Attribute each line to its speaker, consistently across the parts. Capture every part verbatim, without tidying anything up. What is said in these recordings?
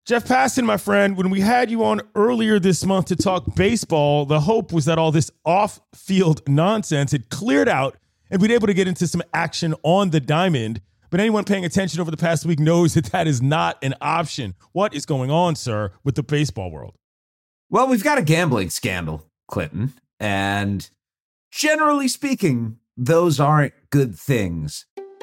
Speaker 1: Jeff Passan, my friend, when we had you on earlier this month to talk baseball, the hope was that all this off-field nonsense had cleared out and we'd be able to get into some action on the diamond. But anyone paying attention over the past week knows that that is not an option. What is going on, sir, with the baseball world?
Speaker 2: Well, we've got a gambling scandal, Clinton, and generally speaking, those aren't good things.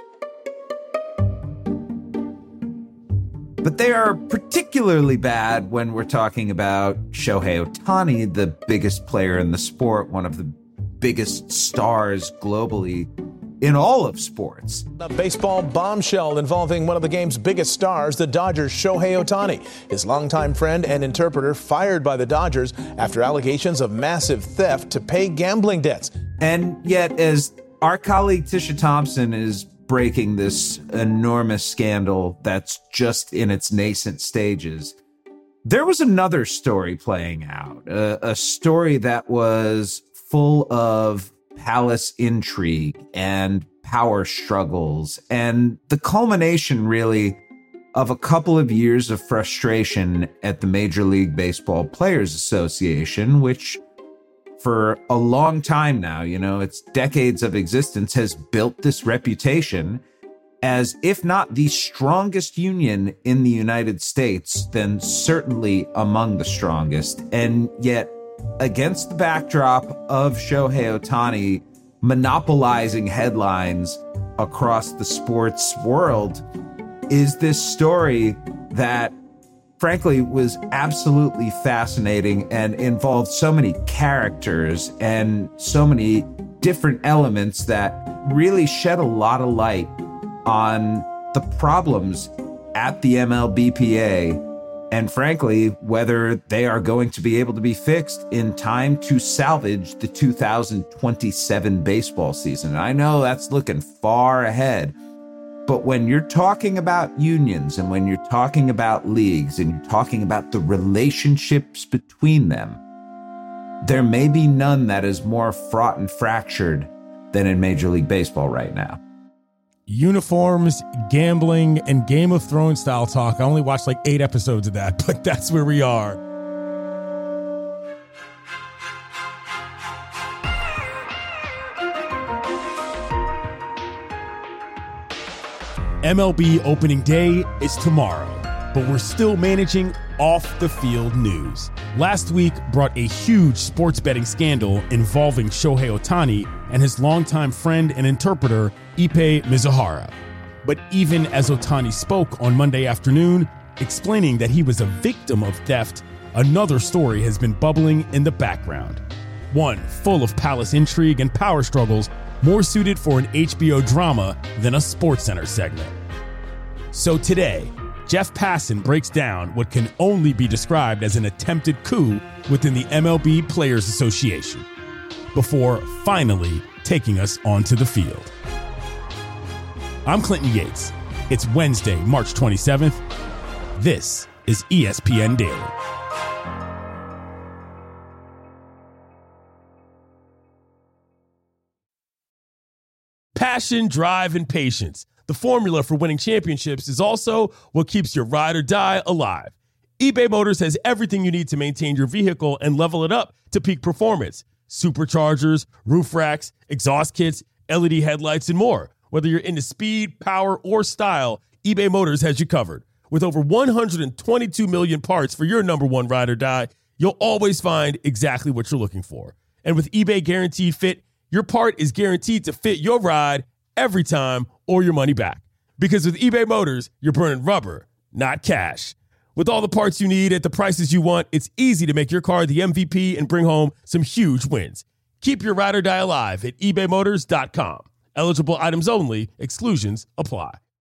Speaker 2: But they are particularly bad when we're talking about Shohei Ohtani, the biggest player in the sport, one of the biggest stars globally in all of sports.
Speaker 3: A baseball bombshell involving one of the game's biggest stars, the Dodgers' Shohei Ohtani. His longtime friend and interpreter fired by the Dodgers after allegations of massive theft to pay gambling debts.
Speaker 2: And yet, as our colleague Tisha Thompson is breaking this enormous scandal that's just in its nascent stages, there was another story playing out, a, a story that was full of palace intrigue and power struggles, and the culmination, really, of a couple of years of frustration at the Major League Baseball Players Association, which for a long time now, you know, its decades of existence, has built this reputation as, if not the strongest union in the United States, then certainly among the strongest. And yet, against the backdrop of Shohei Ohtani monopolizing headlines across the sports world, is this story that, frankly, was absolutely fascinating and involved so many characters and so many different elements that really shed a lot of light on the problems at the M L B P A, and frankly, whether they are going to be able to be fixed in time to salvage the two thousand twenty-seven baseball season. I know that's looking far ahead, but when you're talking about unions and when you're talking about leagues and you're talking about the relationships between them, there may be none that is more fraught and fractured than in Major League Baseball right now.
Speaker 1: Uniforms, gambling, and Game of Thrones style talk. I only watched like eight episodes of that, but that's where we are. M L B opening day is tomorrow, but we're still managing off-the-field news. Last week brought a huge sports betting scandal involving Shohei Ohtani and his longtime friend and interpreter, Ippei Mizuhara. But even as Ohtani spoke on Monday afternoon, explaining that he was a victim of theft, another story has been bubbling in the background. One full of palace intrigue and power struggles, more suited for an H B O drama than a SportsCenter segment. So today, Jeff Passan breaks down what can only be described as an attempted coup within the M L B Players Association, before finally taking us onto the field. I'm Clinton Yates. It's Wednesday, March twenty-seventh. This is E S P N Daily. Passion, drive, and patience. The formula for winning championships is also what keeps your ride or die alive. eBay Motors has everything you need to maintain your vehicle and level it up to peak performance. Superchargers, roof racks, exhaust kits, L E D headlights, and more. Whether you're into speed, power, or style, eBay Motors has you covered. With over one hundred twenty-two million parts for your number one ride or die, you'll always find exactly what you're looking for. And with eBay Guaranteed Fit, your part is guaranteed to fit your ride every time or your money back. Because with eBay Motors, you're burning rubber, not cash. With all the parts you need at the prices you want, it's easy to make your car the M V P and bring home some huge wins. Keep your ride or die alive at ebay motors dot com. Eligible items only. Exclusions apply.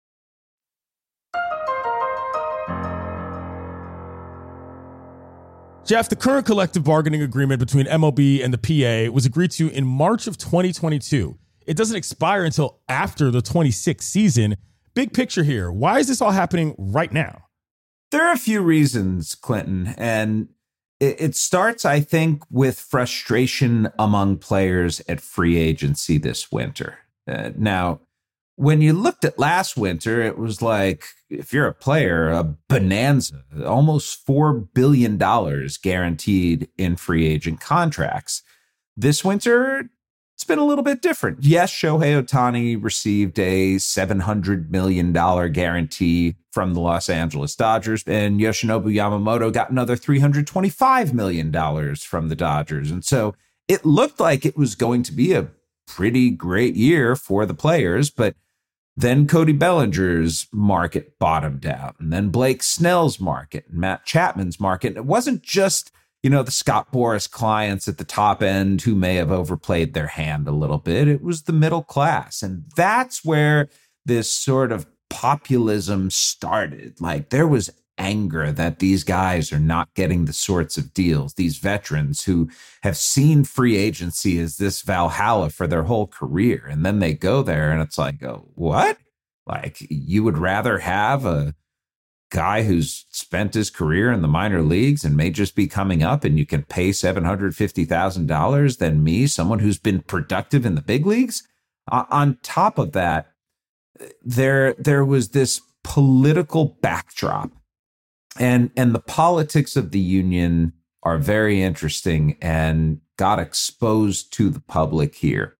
Speaker 1: Jeff, the current collective bargaining agreement between M L B and the P A was agreed to in March of twenty twenty-two. It doesn't expire until after the twenty-sixth season. Big picture here. Why is this all happening right now?
Speaker 2: There are a few reasons, Clinton, and it, it starts, I think, with frustration among players at free agency this winter. Uh, now, when you looked at last winter, it was like, if you're a player, a bonanza, almost four billion dollars guaranteed in free agent contracts. This winter, it's been a little bit different. Yes, Shohei Ohtani received a seven hundred million dollars guarantee from the Los Angeles Dodgers, and Yoshinobu Yamamoto got another three hundred twenty-five million dollars from the Dodgers. And so it looked like it was going to be a pretty great year for the players, but then Cody Bellinger's market bottomed out, and then Blake Snell's market and Matt Chapman's market. And it wasn't just, you know, the Scott Boras clients at the top end who may have overplayed their hand a little bit. It was the middle class. And that's where this sort of populism started. Like, there was anger that these guys are not getting the sorts of deals, these veterans who have seen free agency as this Valhalla for their whole career. And then they go there and it's like, oh, what? Like, you would rather have a guy who's spent his career in the minor leagues and may just be coming up and you can pay seven hundred fifty thousand dollars than me, someone who's been productive in the big leagues? Uh, on top of that, there, there was this political backdrop. And and the politics of the union are very interesting and got exposed to the public here.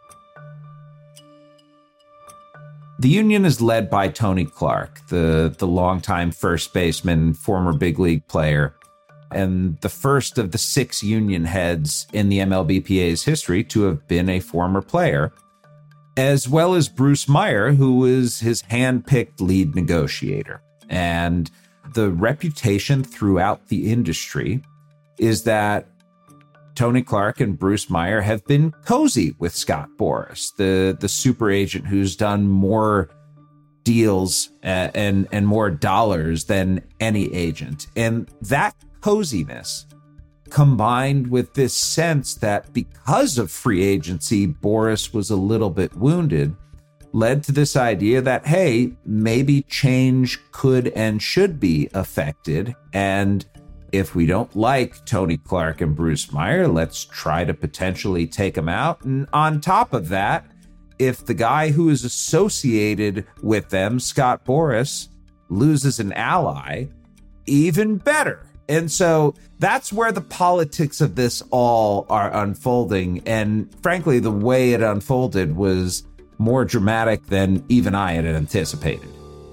Speaker 2: The union is led by Tony Clark, the, the longtime first baseman, former big league player, and the first of the six union heads in the M L B P A's history to have been a former player, as well as Bruce Meyer, who was his hand-picked lead negotiator. And the reputation throughout the industry is that Tony Clark and Bruce Meyer have been cozy with Scott Boras, the, the super agent who's done more deals uh, and, and more dollars than any agent. And that coziness, combined with this sense that because of free agency, Boras was a little bit wounded, led to this idea that, hey, maybe change could and should be affected. And if we don't like Tony Clark and Bruce Meyer, let's try to potentially take them out. And on top of that, if the guy who is associated with them, Scott Boras, loses an ally, even better. And so that's where the politics of this all are unfolding. And frankly, the way it unfolded was more dramatic than even I had anticipated.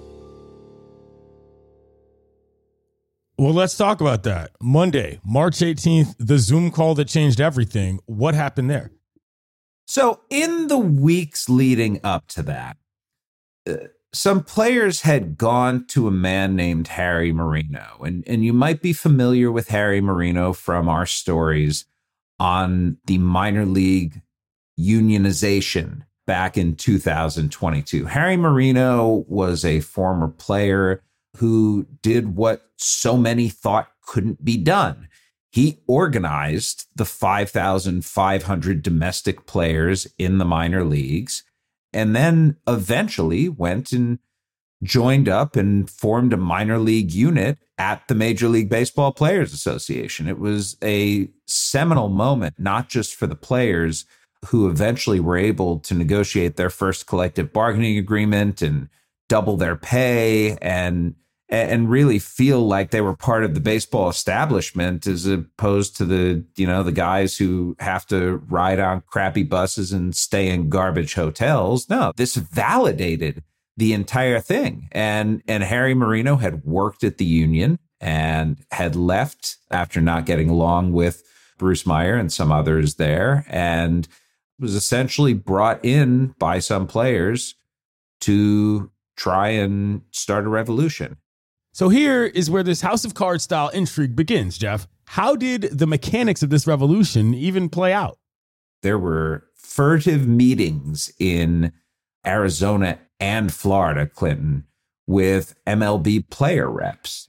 Speaker 1: Well, let's talk about that. Monday, March eighteenth, the Zoom call that changed everything. What happened there?
Speaker 2: So in the weeks leading up to that, uh, some players had gone to a man named Harry Marino. And, and you might be familiar with Harry Marino from our stories on the minor league unionization back in two thousand twenty-two. Harry Marino was a former player who did what so many thought couldn't be done. He organized the five thousand five hundred domestic players in the minor leagues, and then eventually went and joined up and formed a minor league unit at the Major League Baseball Players Association. It was a seminal moment, not just for the players, who eventually were able to negotiate their first collective bargaining agreement and double their pay and and really feel like they were part of the baseball establishment, as opposed to the, you know, the guys who have to ride on crappy buses and stay in garbage hotels. No, this validated the entire thing. And and Harry Marino had worked at the union and had left after not getting along with Bruce Meyer and some others there, and was essentially brought in by some players to try and start a revolution.
Speaker 1: So here is where this House of Cards style intrigue begins, Jeff. How did the mechanics of this revolution even play out?
Speaker 2: There were furtive meetings in Arizona and Florida, Clinton, with M L B player reps.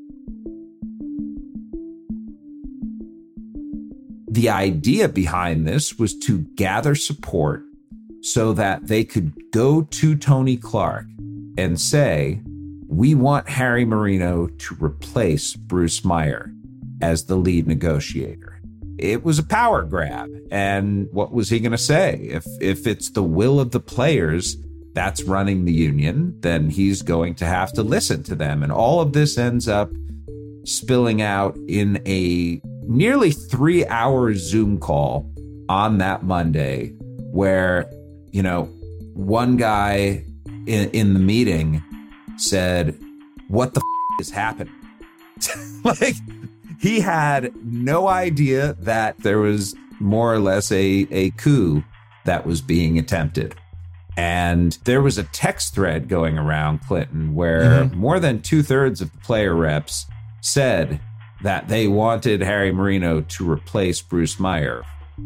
Speaker 2: The idea behind this was to gather support so that they could go to Tony Clark and say, we want Harry Marino to replace Bruce Meyer as the lead negotiator. It was a power grab. And what was he going to say? If, if it's the will of the players, that's running the union, then he's going to have to listen to them. And all of this ends up spilling out in a nearly three hour Zoom call on that Monday where, you know, one guy in, in the meeting said, "What the f- is happening?" Like, he had no idea that there was more or less a, a coup that was being attempted. And there was a text thread going around Clinton where mm-hmm. more than two thirds of the player reps said that they wanted Harry Marino to replace Bruce Meyer.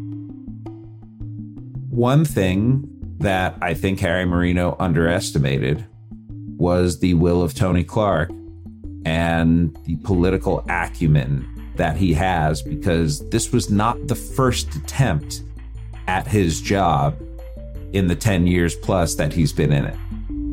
Speaker 2: One thing that I think Harry Marino underestimated was the will of Tony Clark and the political acumen that he has, because this was not the first attempt at his job in the ten years plus that he's been in it.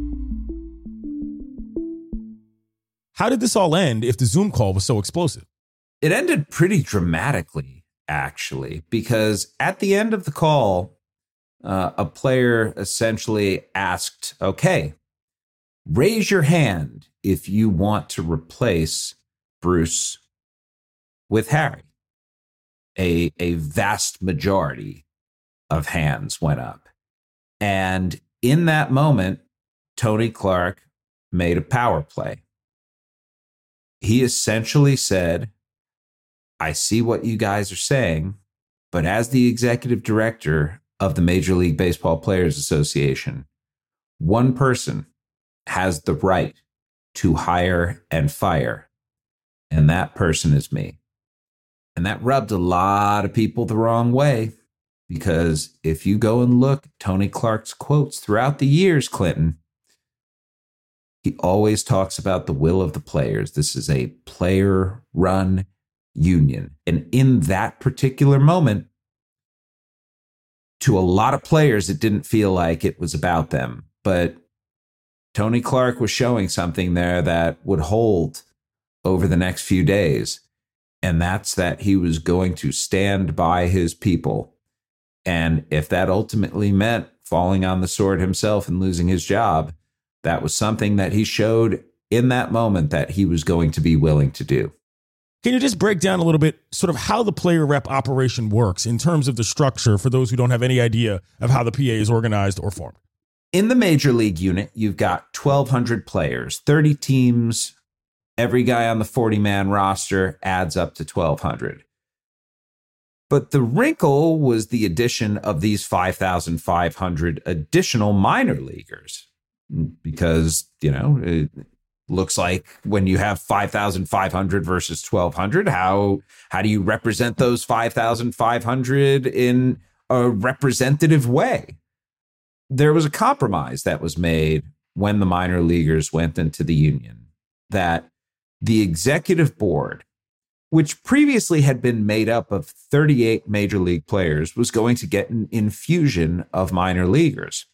Speaker 1: How did this all end if the Zoom call was so explosive?
Speaker 2: It ended pretty dramatically, actually, because at the end of the call, uh, a player essentially asked, "Okay, raise your hand if you want to replace Bruce with Harry." A, a vast majority of hands went up. And in that moment, Tony Clark made a power play. He essentially said, "I see what you guys are saying, but as the executive director of the Major League Baseball Players Association, one person has the right to hire and fire, and that person is me." And that rubbed a lot of people the wrong way, because if you go and look at Tony Clark's quotes throughout the years, Clinton, he always talks about the will of the players. This is a player-run union. And in that particular moment, to a lot of players, it didn't feel like it was about them. But Tony Clark was showing something there that would hold over the next few days. And that's that he was going to stand by his people. And if that ultimately meant falling on the sword himself and losing his job, that was something that he showed in that moment that he was going to be willing to do.
Speaker 1: Can you just break down a little bit sort of how the player rep operation works in terms of the structure for those who don't have any idea of how the P A is organized or formed?
Speaker 2: In the major league unit, you've got twelve hundred players, thirty teams. Every guy on the forty-man roster adds up to twelve hundred. But the wrinkle was the addition of these five thousand five hundred additional minor leaguers. Because, you know, it looks like when you have five thousand five hundred versus twelve hundred, how how do you represent those five thousand five hundred in a representative way? There was a compromise that was made when the minor leaguers went into the union, that the executive board, which previously had been made up of thirty-eight major league players, was going to get an infusion of minor leaguers.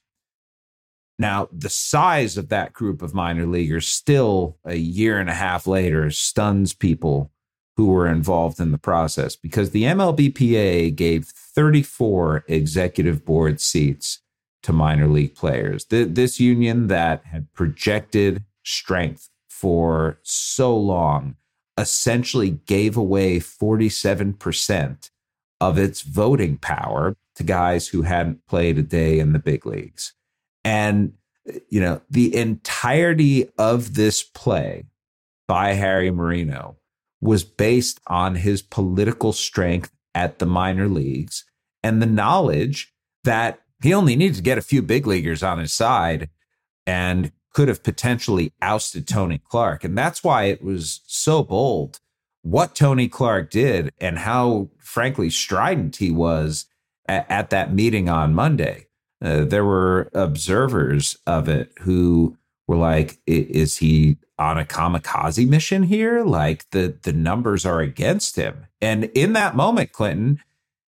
Speaker 2: Now, the size of that group of minor leaguers still a year and a half later stuns people who were involved in the process, because the M L B P A gave thirty-four executive board seats to minor league players. This union that had projected strength for so long essentially gave away forty-seven percent of its voting power to guys who hadn't played a day in the big leagues. And, you know, the entirety of this play by Harry Marino was based on his political strength at the minor leagues and the knowledge that he only needed to get a few big leaguers on his side and could have potentially ousted Tony Clark. And that's why it was so bold what Tony Clark did and how, frankly, strident he was at, at that meeting on Monday. Uh, there were observers of it who were like, is he on a kamikaze mission here? Like, the, the numbers are against him. And in that moment, Clinton,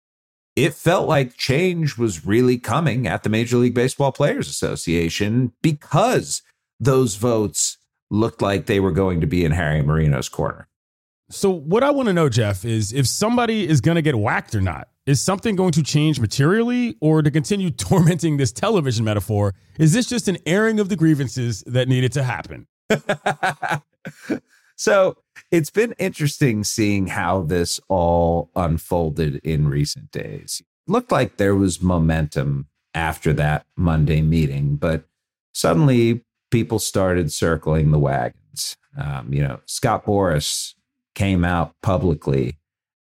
Speaker 2: it felt like change was really coming at the Major League Baseball Players Association, because those votes looked like they were going to be in Harry Marino's corner.
Speaker 1: So what I want to know, Jeff, is if somebody is going to get whacked or not. Is something going to change materially, or to continue tormenting this television metaphor, is this just an airing of the grievances that needed to happen?
Speaker 2: So it's been interesting seeing how this all unfolded in recent days. Looked like there was momentum after that Monday meeting, but suddenly people started circling the wagons. Um, you know, Scott Boras came out publicly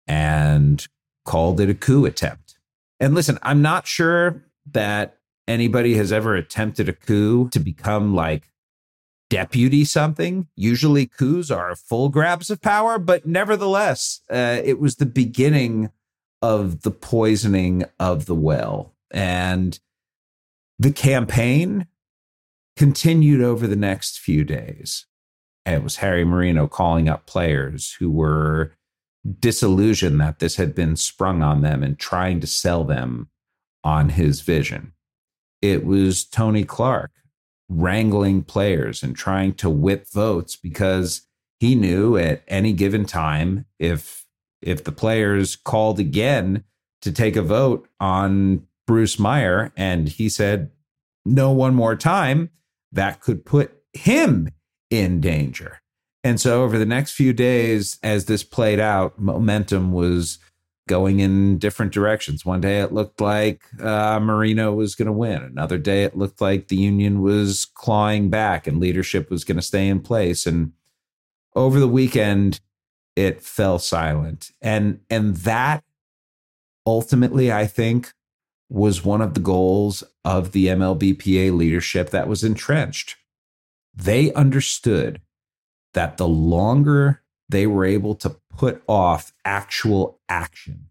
Speaker 2: and called it a coup attempt. And listen, I'm not sure that anybody has ever attempted a coup to become like deputy something. Usually coups are full grabs of power, but nevertheless, uh, it was the beginning of the poisoning of the well. And the campaign continued over the next few days. And it was Harry Marino calling up players who were disillusioned that this had been sprung on them and trying to sell them on his vision. It was Tony Clark wrangling players and trying to whip votes because he knew at any given time, if if the players called again to take a vote on Bruce Meyer and he said no one more time, that could put him in danger. And so over the next few days, as this played out, momentum was going in different directions. One day it looked like uh, Marino was going to win. Another day it looked like the union was clawing back and leadership was going to stay in place. And over the weekend, it fell silent. And, and that ultimately, I think, was one of the goals of the M L B P A leadership that was entrenched. They understood that the longer they were able to put off actual action,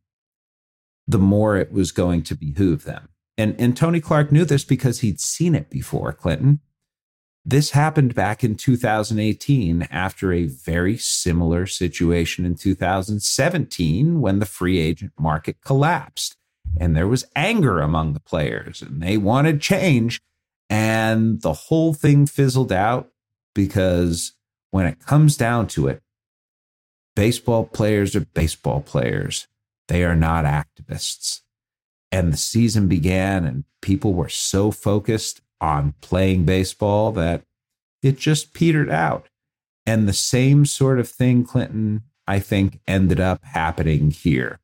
Speaker 2: the more it was going to behoove them. And, and Tony Clark knew this because he'd seen it before, Clinton. This happened back in two thousand eighteen after a very similar situation in two thousand seventeen when the free agent market collapsed. And there was anger among the players and they wanted change. And the whole thing fizzled out because when it comes down to it, baseball players are baseball players. They are not activists. And the season began and people were so focused on playing baseball that it just petered out. And the same sort of thing, Clinton, I think, ended up happening here.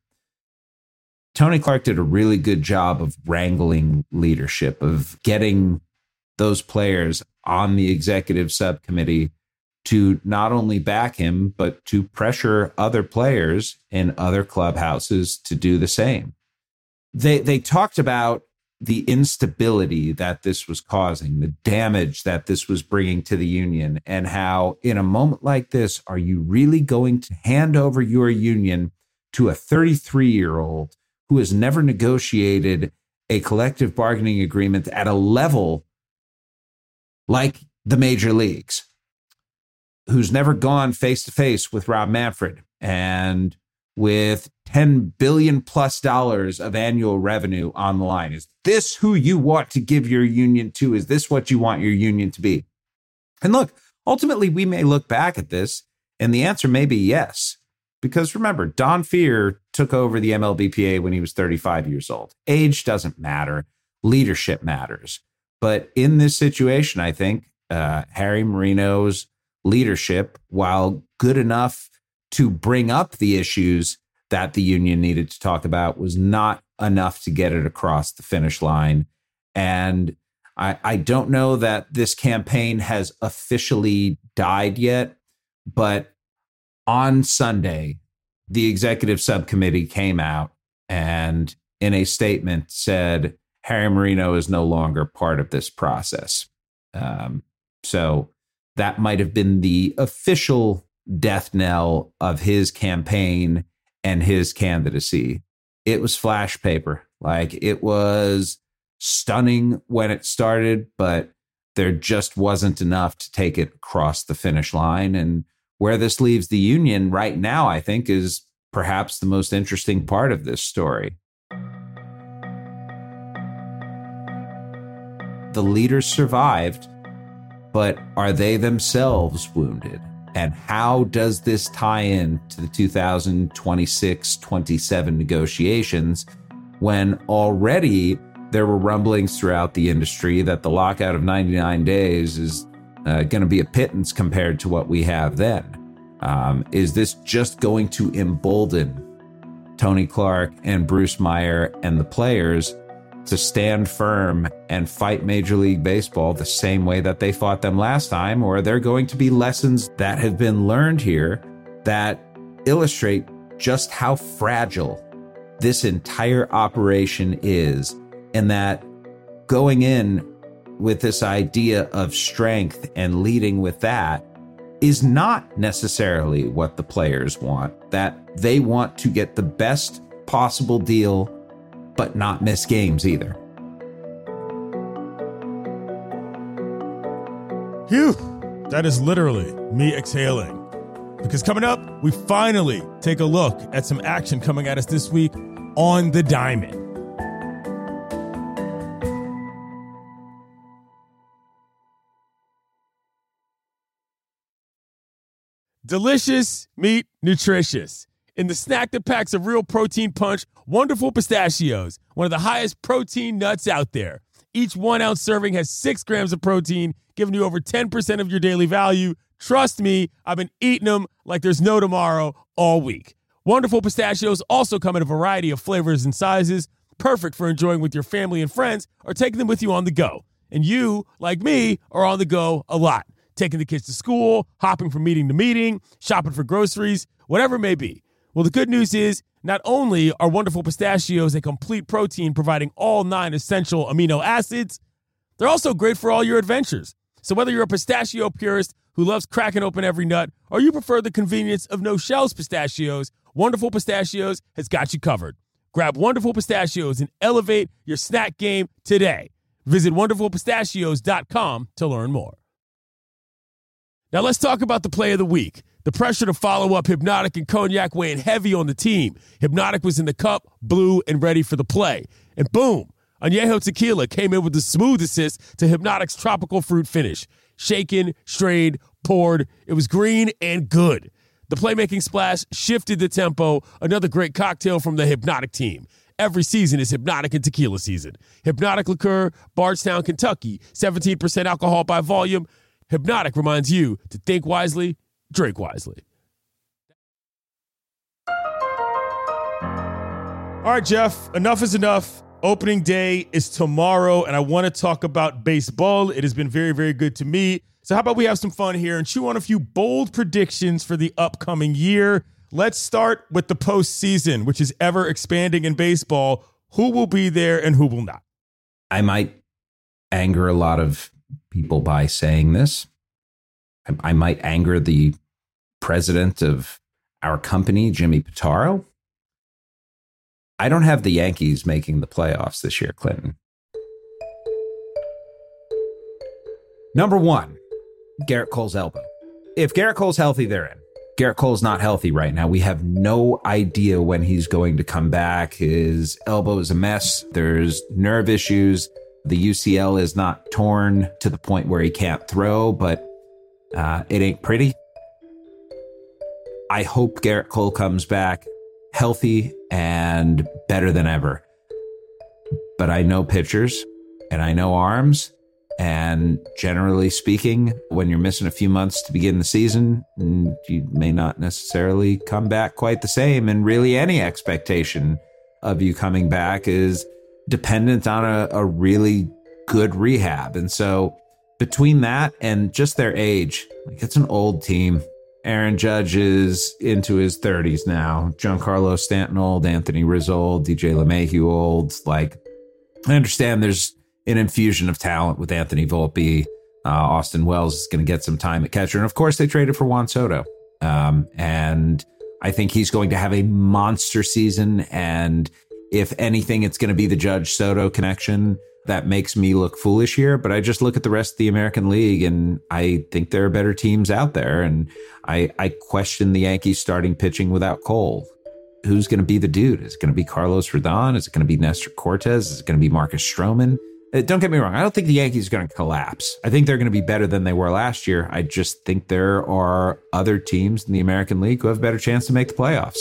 Speaker 2: Tony Clark did a really good job of wrangling leadership, of getting those players on the executive subcommittee to not only back him, but to pressure other players in other clubhouses to do the same. They they talked about the instability that this was causing, the damage that this was bringing to the union, and how in a moment like this, are you really going to hand over your union to a thirty-three-year-old who has never negotiated a collective bargaining agreement at a level like the major leagues, who's never gone face-to-face with Rob Manfred and with ten billion plus dollars of annual revenue on the line? Is this who you want to give your union to? Is this what you want your union to be? And look, ultimately, we may look back at this and the answer may be yes. Because remember, Don Fehr took over the M L B P A when he was thirty-five years old. Age doesn't matter. Leadership matters. But in this situation, I think uh, Harry Marino's leadership, while good enough to bring up the issues that the union needed to talk about, was not enough to get it across the finish line. And I, I don't know that this campaign has officially died yet, but on Sunday, the executive subcommittee came out and in a statement said Harry Marino is no longer part of this process. Um, so that might have been the official death knell of his campaign and his candidacy. It was flash paper. Like, it was stunning when it started, but there just wasn't enough to take it across the finish line. And where this leaves the union right now, I think, is perhaps the most interesting part of this story. The leaders survived, but are they themselves wounded? And how does this tie in to the two thousand twenty-six twenty-seven negotiations when already there were rumblings throughout the industry that the lockout of ninety-nine days is uh, going to be a pittance compared to what we have then? Um, is this just going to embolden Tony Clark and Bruce Meyer and the players to stand firm and fight Major League Baseball the same way that they fought them last time? Or are there going to be lessons that have been learned here that illustrate just how fragile this entire operation is, and that going in with this idea of strength and leading with that is not necessarily what the players want, that they want to get the best possible deal but not miss games either.
Speaker 1: Phew, that is literally me exhaling. Because coming up, we finally take a look at some action coming at us this week on the diamond. Delicious meat, nutritious. In the snack that packs a real protein punch, Wonderful Pistachios, one of the highest protein nuts out there. Each one ounce serving has six grams of protein, giving you over ten percent of your daily value. Trust me, I've been eating them like there's no tomorrow all week. Wonderful Pistachios also come in a variety of flavors and sizes, perfect for enjoying with your family and friends or taking them with you on the go. And you, like me, are on the go a lot. Taking the kids to school, hopping from meeting to meeting, shopping for groceries, whatever it may be. Well, the good news is not only are Wonderful Pistachios a complete protein providing all nine essential amino acids, they're also great for all your adventures. So whether you're a pistachio purist who loves cracking open every nut or you prefer the convenience of no shells pistachios, Wonderful Pistachios has got you covered. Grab Wonderful Pistachios and elevate your snack game today. Visit wonderful pistachios dot com to learn more. Now let's talk about the play of the week. The pressure to follow up Hypnotic and Cognac weighing heavy on the team. Hypnotic was in the cup, blue, and ready for the play. And boom, Añejo Tequila came in with the smooth assist to Hypnotic's tropical fruit finish. Shaken, strained, poured. It was green and good. The playmaking splash shifted the tempo. Another great cocktail from the Hypnotic team. Every season is Hypnotic and Tequila season. Hypnotic Liqueur, Bardstown, Kentucky, seventeen percent alcohol by volume. Hypnotic reminds you to think wisely, drink wisely. All right, Jeff, enough is enough. Opening day is tomorrow, and I want to talk about baseball. It has been very, very good to me. So how about we have some fun here and chew on a few bold predictions for the upcoming year. Let's start with the postseason, which is ever expanding in baseball. Who will be there and who will not?
Speaker 2: I might anger a lot of people by saying this. I, I might anger the president of our company, Jimmy Pitaro. I don't have the Yankees making the playoffs this year, Clinton. Number one, Garrett Cole's elbow. If Garrett Cole's healthy, they're in. Garrett Cole's not healthy right now. We have no idea when he's going to come back. His elbow is a mess. There's nerve issues. The U C L is not torn to the point where he can't throw, but uh, it ain't pretty. I hope Garrett Cole comes back healthy and better than ever. But I know pitchers and I know arms. And generally speaking, when you're missing a few months to begin the season, you may not necessarily come back quite the same. And really any expectation of you coming back is dependent on a, a really good rehab. And so between that and just their age, like it's an old team. Aaron Judge is into his thirties now. Giancarlo Stanton old, Anthony Rizzo old, D J LeMahieu old. Like, I understand there's an infusion of talent with Anthony Volpe. Uh, Austin Wells is going to get some time at catcher. And of course, they traded for Juan Soto. Um, and I think he's going to have a monster season. And if anything, it's going to be the Judge Soto connection that makes me look foolish here. But I just look at the rest of the American League and I think there are better teams out there. And I, I question the Yankees starting pitching without Cole. Who's going to be the dude? Is it going to be Carlos Rodon? Is it going to be Nestor Cortez? Is it going to be Marcus Stroman? Uh, don't get me wrong. I don't think the Yankees are going to collapse. I think they're going to be better than they were last year. I just think there are other teams in the American League who have a better chance to make the playoffs.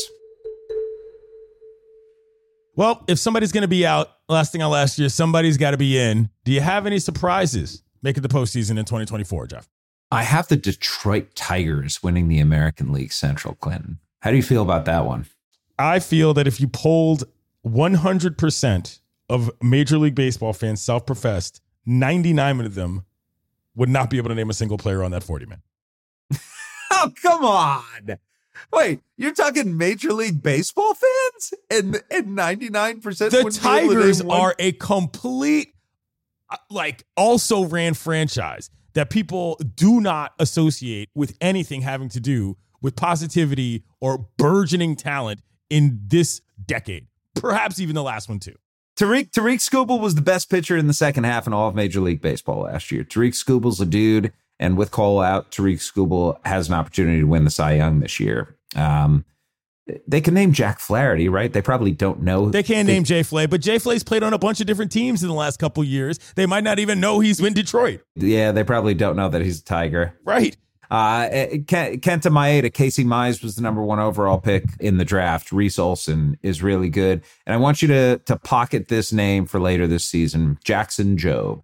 Speaker 1: Well, if somebody's going to be out, last thing I'll ask you, somebody's got to be in. Do you have any surprises making the postseason in twenty twenty-four, Jeff?
Speaker 2: I have the Detroit Tigers winning the American League Central, Clinton. How do you feel about that one?
Speaker 1: I feel that if you polled one hundred percent of Major League Baseball fans, self-professed, ninety-nine of them would not be able to name a single player on that forty-man.
Speaker 2: Oh, come on. Wait, you're talking Major League Baseball fans? And and ninety-nine percent
Speaker 1: The Tigers are a complete, like, also ran franchise that people do not associate with anything having to do with positivity or burgeoning talent in this decade. Perhaps even the last one, too.
Speaker 2: Tariq Tariq Skubal was the best pitcher in the second half in all of Major League Baseball last year. Tariq Skubal's a dude, and with Cole out, Tariq Skubal has an opportunity to win the Cy Young this year. Um, they can name Jack Flaherty, right? They probably don't know.
Speaker 1: They can't
Speaker 2: they,
Speaker 1: name Jay Flay, but Jay Flay's played on a bunch of different teams in the last couple of years. They might not even know he's in Detroit.
Speaker 2: Yeah, they probably don't know that he's a Tiger.
Speaker 1: Right.
Speaker 2: Uh, Kenta Maeda, Casey Mize was the number one overall pick in the draft. Reese Olson is really good. And I want you to, to pocket this name for later this season, Jackson Jobe.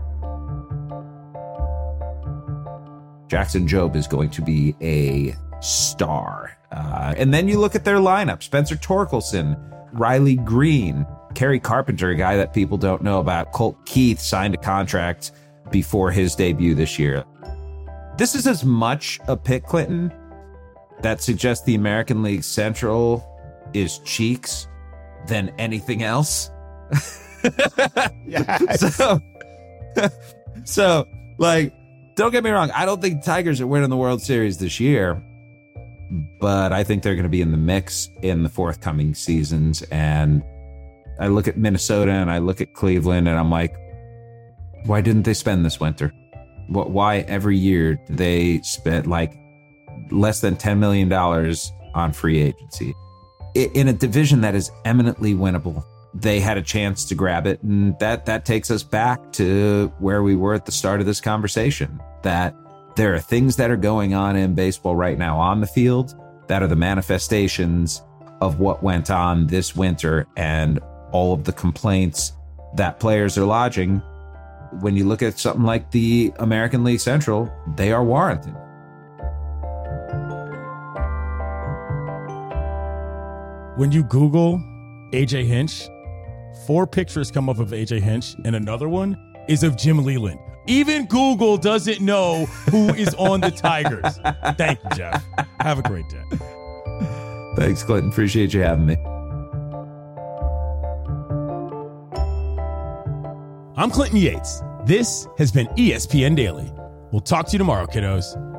Speaker 2: Jackson Jobe is going to be a star. Uh, and then you look at their lineup, Spencer Torkelson, Riley Green, Kerry Carpenter, a guy that people don't know about. Colt Keith signed a contract before his debut this year. This is as much a pick, Clinton, that suggests the American League Central is cheeks than anything else.
Speaker 1: Yes.
Speaker 2: So, so, like, don't get me wrong. I don't think the Tigers are winning the World Series this year, but I think they're going to be in the mix in the forthcoming seasons. And I look at Minnesota and I look at Cleveland and I'm like, why didn't they spend this winter? Why every year do they spend like less than ten million dollars on free agency in a division that is eminently winnable? They had a chance to grab it. And that, that takes us back to where we were at the start of this conversation, that there are things that are going on in baseball right now on the field that are the manifestations of what went on this winter and all of the complaints that players are lodging. When you look at something like the American League Central, they are warranted.
Speaker 1: When you Google A J Hinch, four pictures come up of A J Hinch, and another one is of Jim Leyland. Even Google doesn't know who is on the Tigers. Thank you, Jeff. Have a great day.
Speaker 2: Thanks, Clinton. Appreciate you having me.
Speaker 1: I'm Clinton Yates. This has been E S P N Daily. We'll talk to you tomorrow, kiddos.